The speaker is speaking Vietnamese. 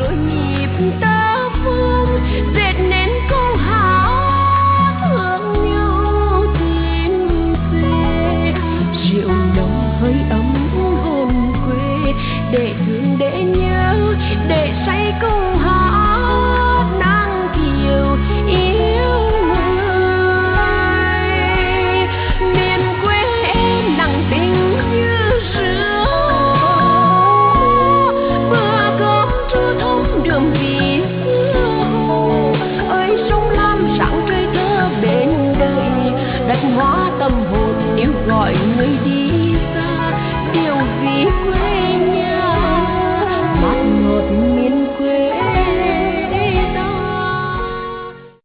nhựa nhịp tơ vương dệt nên câu hát thương nhau tìm về, rượu nồng hơi ấm hồn quê, để thương để nhớ để say câu hát nàng kiều yêu người. Miền quê em nặng tình như sữa, bữa cơm trưa thơm đường vì xưa hồ. Ơi sông Lam sáng trời thơ bên đời, đất hóa tâm hồn yêu gọi người đi.